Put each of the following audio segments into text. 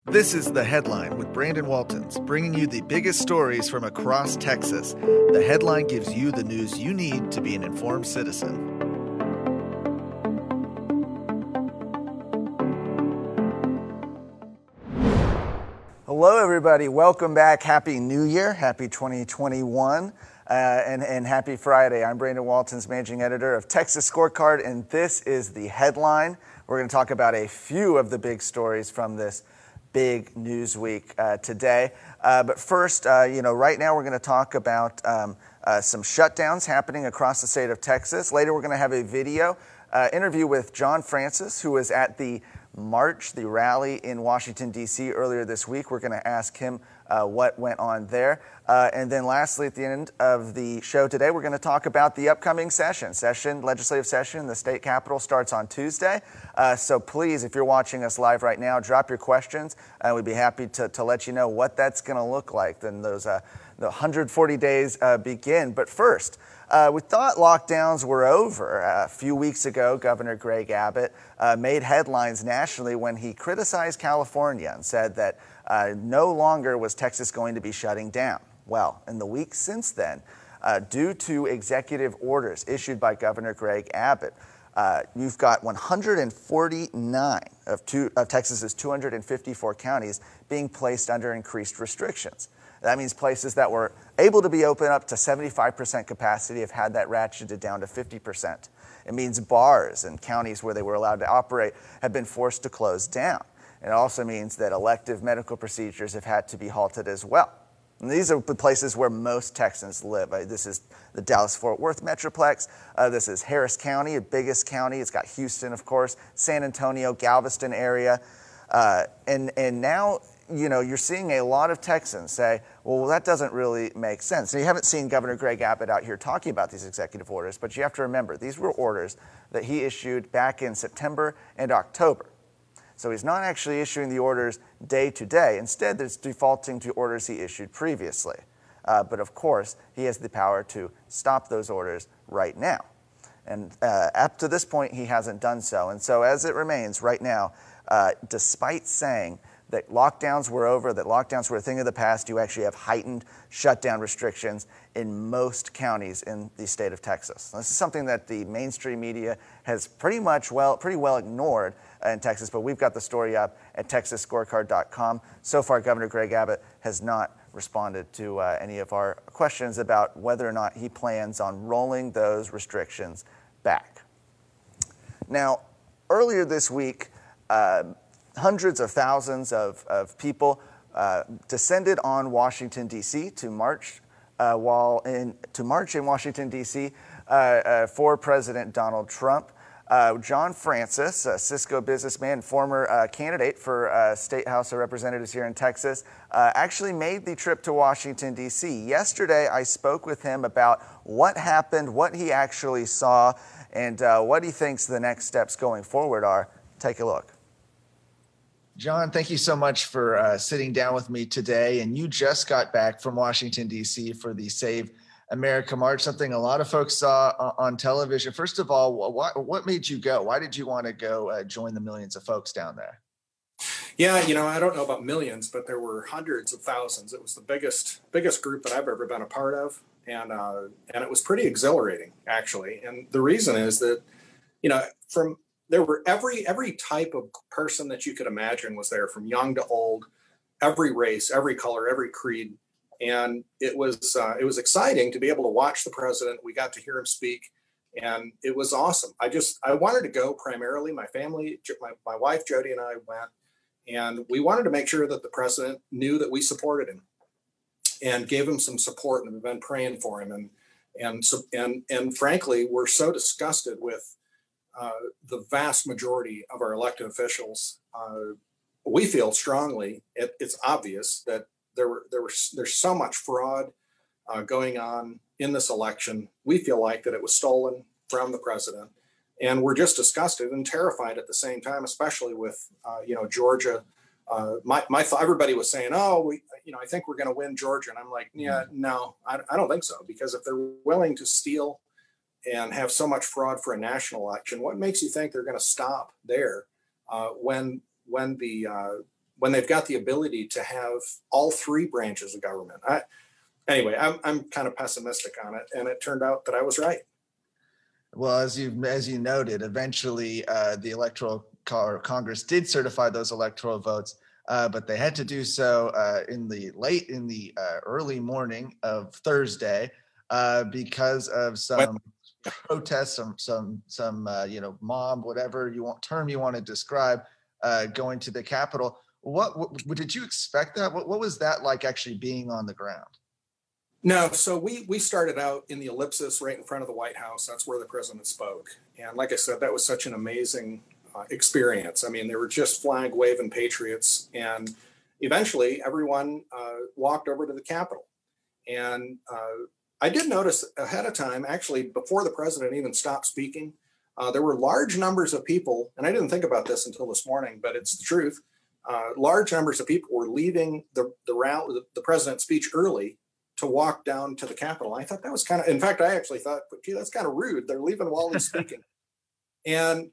This is The Headline with Brandon Waltons, bringing you the biggest stories from across Texas. The Headline gives you the news you need to be an informed citizen. Hello, everybody. Welcome back. Happy New Year. Happy 2021. And happy Friday. I'm Brandon Waltons, managing editor of Texas Scorecard, and this is The Headline. We're going to talk about a few of the big stories from this big news week today. But first, right now we're going to talk about some shutdowns happening across the state of Texas. Later, we're going to have a video interview with John Francis, who was at the march, the rally in Washington, D.C. earlier this week. We're going to ask him what went on there. And then lastly, at the end of the show today, we're going to talk about the upcoming legislative session. The state capitol starts on Tuesday. So please, if you're watching us live right now, drop your questions. We'd be happy to let you know what that's going to look like. Then those the 140 days begin. But first, we thought lockdowns were over. A few weeks ago, Governor Greg Abbott made headlines nationally when he criticized California and said that no longer was Texas going to be shutting down. Well, in the weeks since then, due to executive orders issued by Governor Greg Abbott, you've got 149 of Texas's 254 counties being placed under increased restrictions. That means places that were able to be open up to 75% capacity have had that ratcheted down to 50%. It means bars and counties where they were allowed to operate have been forced to close down. It also means that elective medical procedures have had to be halted as well. And these are the places where most Texans live. This is the Dallas-Fort Worth Metroplex. This is Harris County, the biggest county. It's got Houston, of course, San Antonio, Galveston area. And now, you're seeing a lot of Texans say, well, that doesn't really make sense. Now, you haven't seen Governor Greg Abbott out here talking about these executive orders, but you have to remember, these were orders that he issued back in September and October. So he's not actually issuing the orders day to day. Instead, it's defaulting to orders he issued previously. But of course, he has the power to stop those orders right now. And up to this point, he hasn't done so. And so as it remains right now, despite saying that lockdowns were over, that lockdowns were a thing of the past, you actually have heightened shutdown restrictions in most counties in the state of Texas. This is something that the mainstream media has pretty well ignored in Texas, but we've got the story up at TexasScorecard.com. So far, Governor Greg Abbott has not responded to any of our questions about whether or not he plans on rolling those restrictions back. Now, earlier this week, hundreds of thousands of people descended on Washington, D.C. to march in Washington, D.C. For President Donald Trump. John Francis, a Cisco businessman, former candidate for State House of Representatives here in Texas, actually made the trip to Washington, D.C. Yesterday, I spoke with him about what happened, what he actually saw, and what he thinks the next steps going forward are. Take a look. John, thank you so much for sitting down with me today. And you just got back from Washington, D.C. for the Save America March, something a lot of folks saw on television. First of all, what made you go? Why did you want to go join the millions of folks down there? Yeah, I don't know about millions, but there were hundreds of thousands. It was the biggest group that I've ever been a part of. And it was pretty exhilarating, actually. And the reason is that, there were every type of person that you could imagine was there, from young to old, every race, every color, every creed. And it was exciting to be able to watch the president. We got to hear him speak, and it was awesome. I wanted to go primarily. My family, my wife, Jody, and I went, and we wanted to make sure that the president knew that we supported him and gave him some support, and we've been praying for him. And frankly, we're so disgusted with the vast majority of our elected officials. We feel strongly, it's obvious that there's so much fraud going on in this election. We feel like that it was stolen from the president, and we're just disgusted and terrified at the same time, especially with Georgia. Everybody was saying, I think we're going to win Georgia, and I'm like, yeah, no, I don't think so, because if they're willing to steal and have so much fraud for a national election, what makes you think they're going to stop there when the when they've got the ability to have all three branches of government. I'm kind of pessimistic on it, and it turned out that I was right. Well, as you noted, eventually the Electoral Congress did certify those electoral votes, but they had to do so in the early morning of Thursday because of some protests, some mob, whatever term you want to describe, going to the Capitol. What did you expect that? What was that like actually being on the ground? No, so we started out in the ellipsis right in front of the White House. That's where the president spoke. And like I said, that was such an amazing experience. I mean, they were just flag waving patriots. And eventually everyone walked over to the Capitol. And I did notice ahead of time, actually, before the president even stopped speaking, there were large numbers of people, and I didn't think about this until this morning, but it's the truth. Large numbers of people were leaving the president's speech early to walk down to the Capitol. I thought that was kind of, in fact, I actually thought, gee, that's kind of rude. They're leaving while he's speaking. And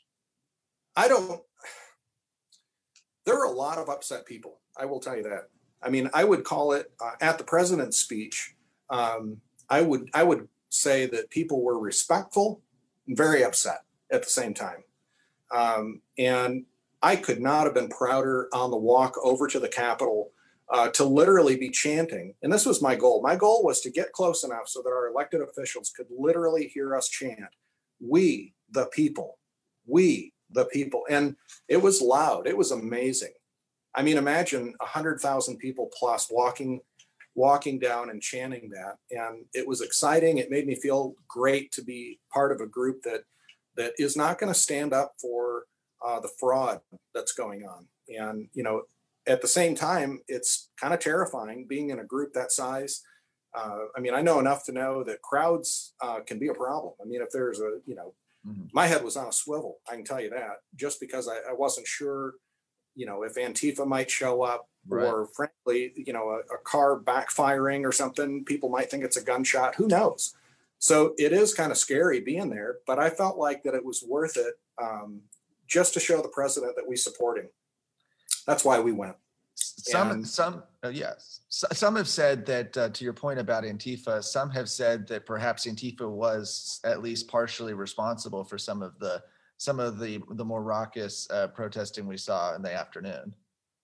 there are a lot of upset people. I will tell you that. I mean, I would call it at the president's speech. I would say that people were respectful and very upset at the same time. And I could not have been prouder on the walk over to the Capitol to literally be chanting. And this was my goal. My goal was to get close enough so that our elected officials could literally hear us chant, "We, the people, we, the people." And it was loud. It was amazing. I mean, imagine 100,000 people plus walking down and chanting that. And it was exciting. It made me feel great to be part of a group that is not going to stand up for the fraud that's going on. And, at the same time, it's kind of terrifying being in a group that size. I mean, I know enough to know that crowds can be a problem. I mean, if there's my head was on a swivel, I can tell you that, just because I wasn't sure, if Antifa might show up, right, or frankly, a car backfiring or something. People might think it's a gunshot. Who knows? So it is kind of scary being there, but I felt like that it was worth it just to show the president that we support him. That's why we went. Some have said that, to your point about Antifa, some have said that perhaps Antifa was at least partially responsible for some of the more raucous protesting we saw in the afternoon.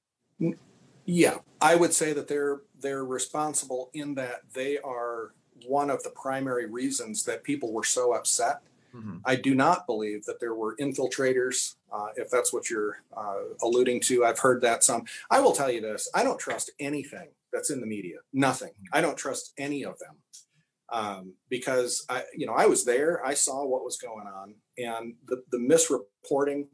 Yeah, I would say that they're responsible in that they are one of the primary reasons that people were so upset. Mm-hmm. I do not believe that there were infiltrators, if that's what you're alluding to. I've heard that some. I will tell you this. I don't trust anything that's in the media. Nothing. I don't trust any of them because I was there. I saw what was going on, and the misreporting.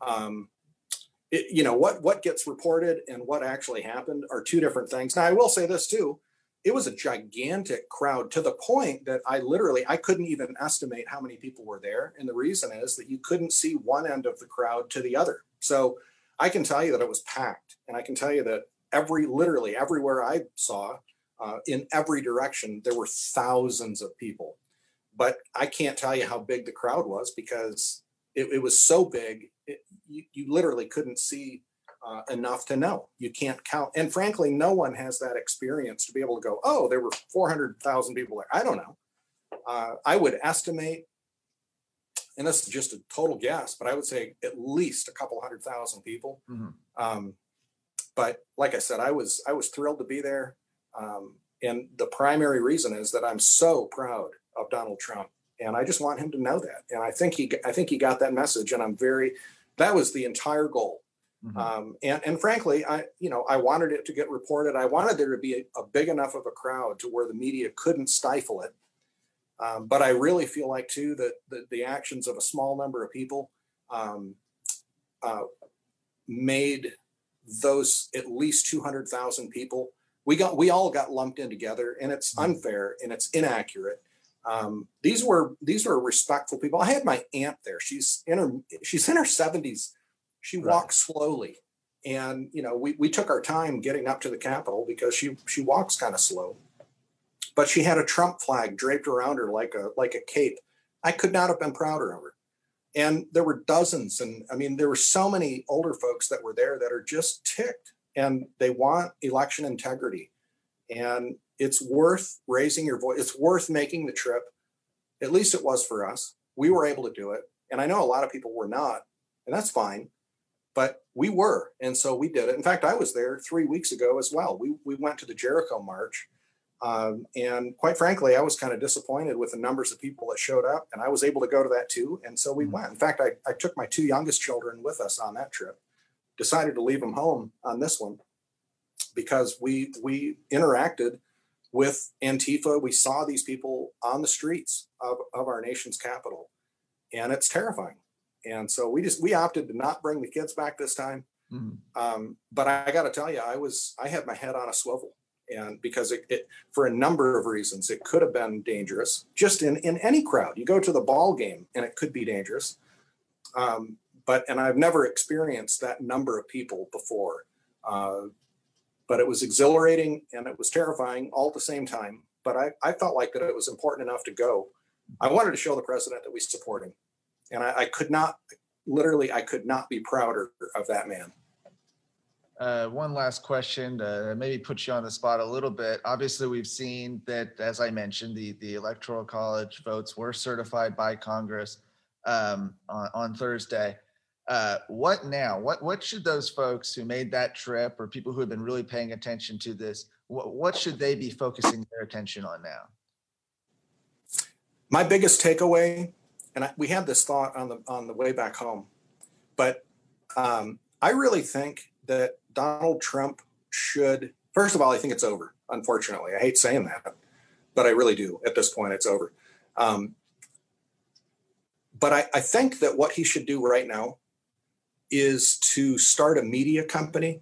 What gets reported and what actually happened are two different things. Now, I will say this too. It was a gigantic crowd to the point that I couldn't even estimate how many people were there. And the reason is that you couldn't see one end of the crowd to the other. So I can tell you that it was packed. And I can tell you that literally everywhere I saw, in every direction, there were thousands of people. But I can't tell you how big the crowd was because it was so big, you literally couldn't see enough to know. You can't count. And frankly, no one has that experience to be able to go, oh, there were 400,000 people there. I don't know. I would estimate, and this is just a total guess, but I would say at least a couple 100,000 people. Mm-hmm. But like I said, I was thrilled to be there. And the primary reason is that I'm so proud of Donald Trump. And I just want him to know that. And I think he got that message. And that was the entire goal. Mm-hmm. And frankly, I wanted it to get reported. I wanted there to be a big enough of a crowd to where the media couldn't stifle it. But I really feel like too that the actions of a small number of people made those at least 200,000 people. We all got lumped in together, and it's unfair and it's inaccurate. These were respectful people. I had my aunt there. She's in her 70s. She walks slowly, and we took our time getting up to the Capitol because she walks kind of slow. But she had a Trump flag draped around her like a cape. I could not have been prouder of her. And there were dozens. And I mean, there were so many older folks that were there that are just ticked, and they want election integrity. And it's worth raising your voice. It's worth making the trip. At least it was for us. We were able to do it. And I know a lot of people were not, and that's fine, but we were. And so we did it. In fact, I was there 3 weeks ago as well. We went to the Jericho March. And quite frankly, I was kind of disappointed with the numbers of people that showed up, and I was able to go to that too. And so we went. In fact, I took my 2 youngest children with us on that trip, decided to leave them home on this one because we interacted with Antifa. We saw these people on the streets of our nation's capital, and it's terrifying. And so we opted to not bring the kids back this time. But I got to tell you, I had my head on a swivel. And because it for a number of reasons, it could have been dangerous just in any crowd. You go to the ball game and it could be dangerous. And I've never experienced that number of people before. But it was exhilarating and it was terrifying all at the same time. But I felt like that it was important enough to go. I wanted to show the president that we support him. And I could not be prouder of that man. One last question to maybe put you on the spot a little bit. Obviously, we've seen that, as I mentioned, the Electoral College votes were certified by Congress on Thursday. What now? What should those folks who made that trip, or people who have been really paying attention to this, what should they be focusing their attention on now? My biggest takeaway, and we had this thought on the way back home, but I really think that Donald Trump should, first of all, I think it's over. Unfortunately, I hate saying that, but I really do. At this point, it's over. But I think that what he should do right now is to start a media company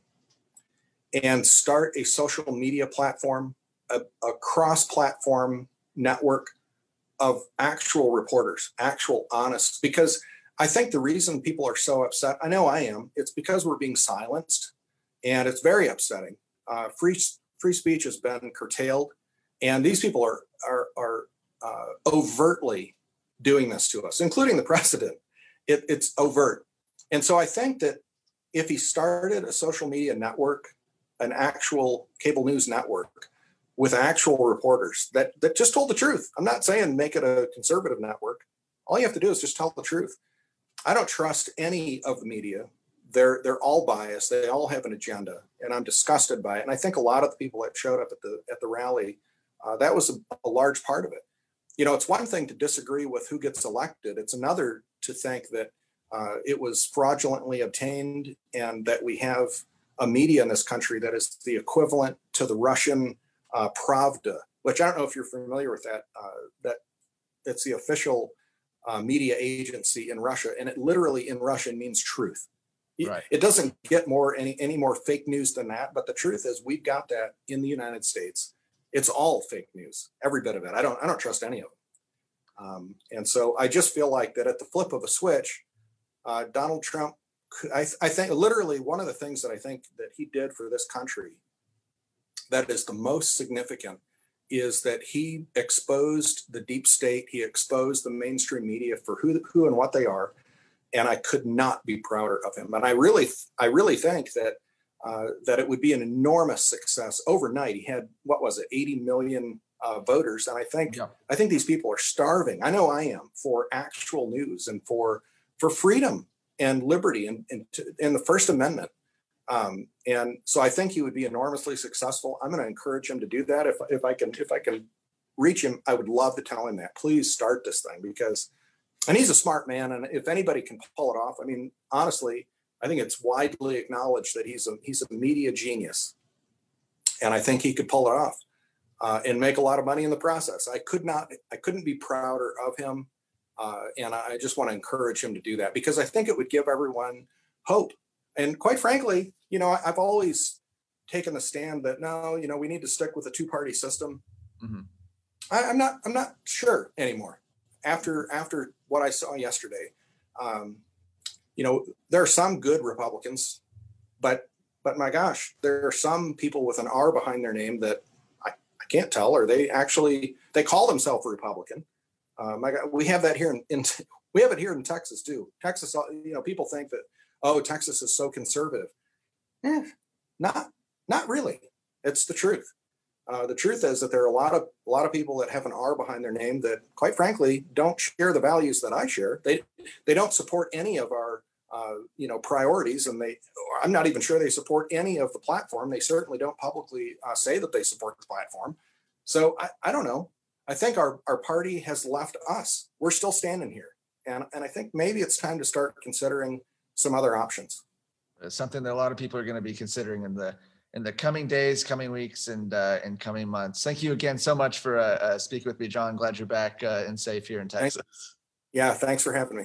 and start a social media platform, a cross-platform network of actual reporters, actual honest, because I think the reason people are so upset, I know I am, it's because we're being silenced, and it's very upsetting. Free speech has been curtailed, and these people are overtly doing this to us, including the president. It's overt. And so I think that if he started a social media network, an actual cable news network with actual reporters that just told the truth. I'm not saying make it a conservative network. All you have to do is just tell the truth. I don't trust any of the media. They're all biased. They all have an agenda, and I'm disgusted by it. And I think a lot of the people that showed up at the rally, that was a large part of it. You know, it's one thing to disagree with who gets elected. It's another to think that it was fraudulently obtained, and that we have a media in this country that is the equivalent to the Russian Pravda, which I don't know if you're familiar with that. That it's the official media agency in Russia, and it literally in Russian means truth. Right. It doesn't get any more fake news than that. But the truth is, we've got that in the United States. It's all fake news, every bit of it. I don't trust any of them. And so I just feel like that at the flip of a switch, Donald Trump, I think literally one of the things that I think that he did for this country that is the most significant is that he exposed the deep state. He exposed the mainstream media for who and what they are. And I could not be prouder of him. And I really think that that it would be an enormous success overnight. He had, 80 million voters. And I think these people are starving. I know I am, for actual news and for freedom and liberty and the First Amendment. And so I think he would be enormously successful. I'm going to encourage him to do that. If I can reach him, I would love to tell him that. Please start this thing, and he's a smart man. And if anybody can pull it off, I mean, honestly, I think it's widely acknowledged that he's a media genius. And I think he could pull it off and make a lot of money in the process. I couldn't be prouder of him. And I just want to encourage him to do that, because I think it would give everyone hope. And quite frankly, you know, I've always taken the stand that no, you know, we need to stick with a two-party system. Mm-hmm. I'm not sure anymore after what I saw yesterday. You know, there are some good Republicans, but my gosh, there are some people with an R behind their name that I can't tell, or they call themselves a Republican. My God, we have that here We have it here in Texas too. Texas, people think that, oh, Texas is so conservative. Eh, not really. It's the truth. The truth is that there are a lot of people that have an R behind their name that, quite frankly, don't share the values that I share. They don't support any of our priorities, and I'm not even sure they support any of the platform. They certainly don't publicly say that they support the platform. So I don't know. I think our party has left us. We're still standing here, and I think maybe it's time to start considering some other options. It's something that a lot of people are going to be considering in the coming days, coming weeks, and coming months. Thank you again so much for speaking with me, John. Glad you're back and safe here in Texas. Yeah, thanks for having me.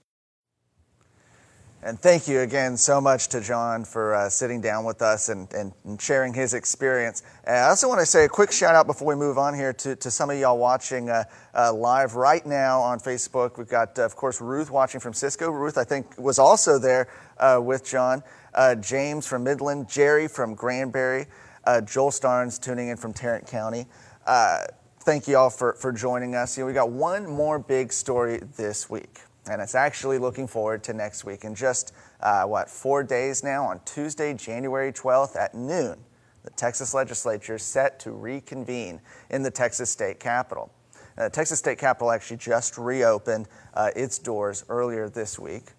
And thank you again so much to John for sitting down with us and sharing his experience. I also want to say a quick shout out before we move on here to some of y'all watching live right now on Facebook. We've got, of course, Ruth watching from Cisco. Ruth, I think, was also there with John. James from Midland, Jerry from Granbury, Joel Starnes tuning in from Tarrant County. Thank you all for joining us. We got one more big story this week. And it's actually looking forward to next week. In just, 4 days now, on Tuesday, January 12th at noon, the Texas legislature is set to reconvene in the Texas State Capitol. The Texas State Capitol actually just reopened its doors earlier this week.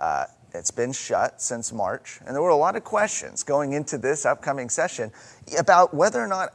It's been shut since March. And there were a lot of questions going into this upcoming session about whether or not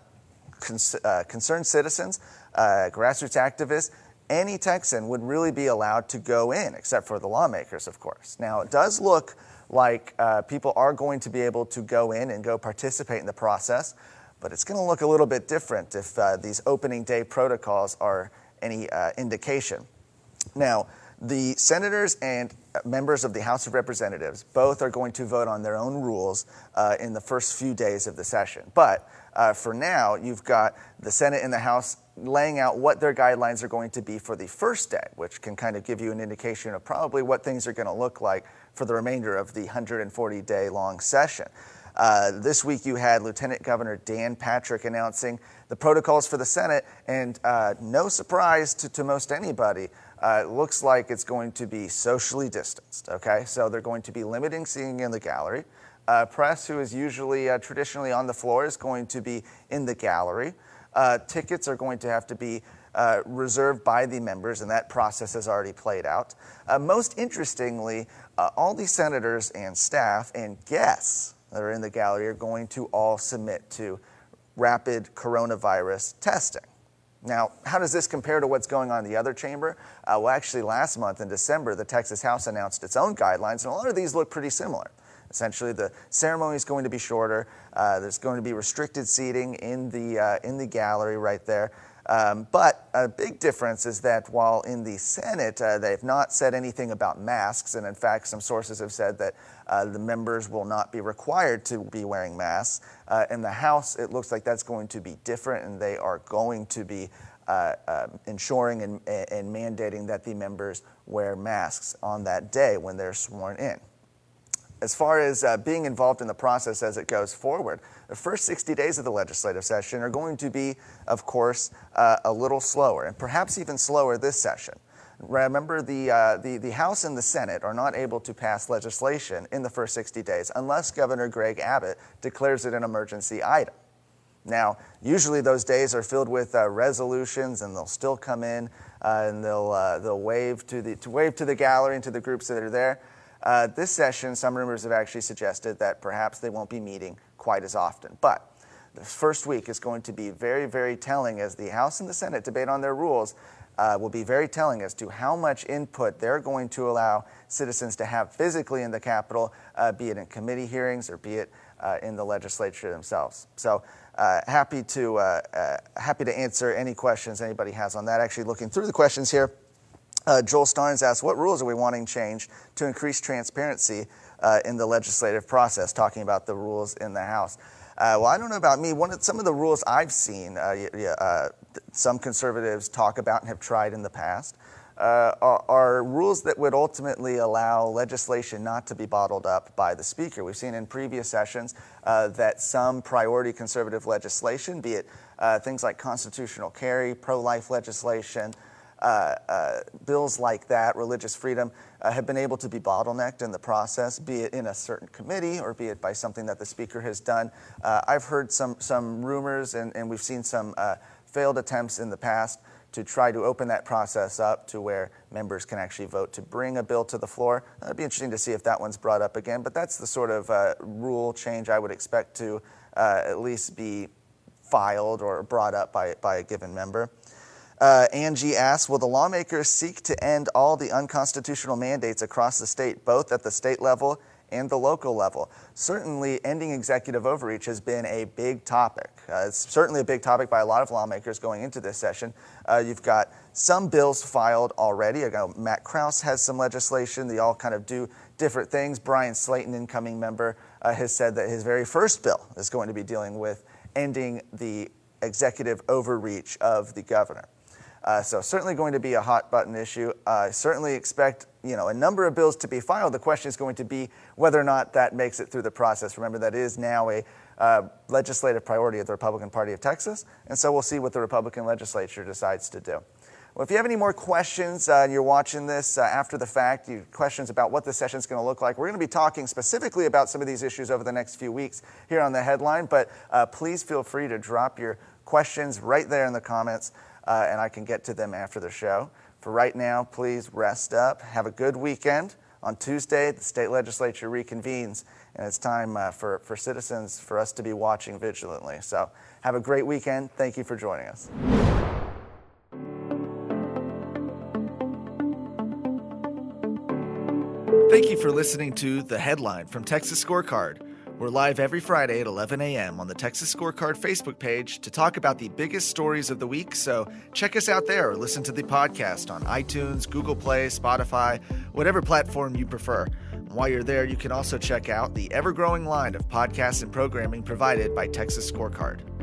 concerned citizens, grassroots activists, any Texan would really be allowed to go in, except for the lawmakers, of course. Now, it does look like people are going to be able to go in and go participate in the process, but it's going to look a little bit different if these opening day protocols are any indication. Now, the senators and members of the House of Representatives both are going to vote on their own rules in the first few days of the session. But for now, you've got the Senate and the House laying out what their guidelines are going to be for the first day, which can kind of give you an indication of probably what things are going to look like for the remainder of the 140-day long session. This week you had Lieutenant Governor Dan Patrick announcing the protocols for the Senate, and no surprise to most anybody, it looks like it's going to be socially distanced, okay? So they're going to be limiting seating in the gallery. Press, who is usually traditionally on the floor, is going to be in the gallery. Tickets are going to have to be reserved by the members, and that process has already played out. Most interestingly, all these senators and staff and guests that are in the gallery are going to all submit to rapid coronavirus testing. Now, how does this compare to what's going on in the other chamber? Well, actually, last month in December, the Texas House announced its own guidelines, and a lot of these look pretty similar. Essentially, the ceremony is going to be shorter. There's going to be restricted seating in the gallery right there. But a big difference is that while in the Senate, they've not said anything about masks, and in fact, some sources have said that the members will not be required to be wearing masks. In the House, it looks like that's going to be different, and they are going to be ensuring and mandating that the members wear masks on that day when they're sworn in. As far as being involved in the process as it goes forward, the first 60 days of the legislative session are going to be, of course, a little slower, and perhaps even slower this session. Remember, the House and the Senate are not able to pass legislation in the first 60 days unless Governor Greg Abbott declares it an emergency item. Now, usually those days are filled with resolutions, and they'll still come in and they'll wave to the gallery and to the groups that are there. This session, some rumors have actually suggested that perhaps they won't be meeting quite as often. But the first week is going to be very, very telling as the House and the Senate debate on their rules. Will be very telling as to how much input they're going to allow citizens to have physically in the Capitol, be it in committee hearings or be it in the legislature themselves. So happy to answer any questions anybody has on that. Actually, looking through the questions here, Joel Starnes asked, what rules are we wanting changed to increase transparency in the legislative process, talking about the rules in the House? Well, I don't know about me. Some of the rules I've seen, some conservatives talk about and have tried in the past, are rules that would ultimately allow legislation not to be bottled up by the Speaker. We've seen in previous sessions that some priority conservative legislation, be it things like constitutional carry, pro-life legislation, bills like that, religious freedom, have been able to be bottlenecked in the process, be it in a certain committee or be it by something that the speaker has done. I've heard some rumors and we've seen some failed attempts in the past to try to open that process up to where members can actually vote to bring a bill to the floor. It'd be interesting to see if that one's brought up again, but that's the sort of rule change I would expect to at least be filed or brought up by a given member. Angie asks, will the lawmakers seek to end all the unconstitutional mandates across the state, both at the state level and the local level? Certainly, ending executive overreach has been a big topic. It's certainly a big topic by a lot of lawmakers going into this session. You've got some bills filed already. Matt Krause has some legislation. They all kind of do different things. Brian Slayton, incoming member, has said that his very first bill is going to be dealing with ending the executive overreach of the governor. So certainly going to be a hot button issue. Certainly expect a number of bills to be filed. The question is going to be whether or not that makes it through the process. Remember, that is now a legislative priority of the Republican Party of Texas, and so we'll see what the Republican legislature decides to do. Well, if you have any more questions and you're watching this after the fact, you have questions about what the session is going to look like, we're going to be talking specifically about some of these issues over the next few weeks here on The Headline, but please feel free to drop your questions right there in the comments. And I can get to them after the show. For right now, please rest up. Have a good weekend. On Tuesday, the state legislature reconvenes, and it's time for citizens, for us to be watching vigilantly. So have a great weekend. Thank you for joining us. Thank you for listening to The Headline from Texas Scorecard. We're live every Friday at 11 a.m. on the Texas Scorecard Facebook page to talk about the biggest stories of the week, so check us out there or listen to the podcast on iTunes, Google Play, Spotify, whatever platform you prefer. And while you're there, you can also check out the ever-growing line of podcasts and programming provided by Texas Scorecard.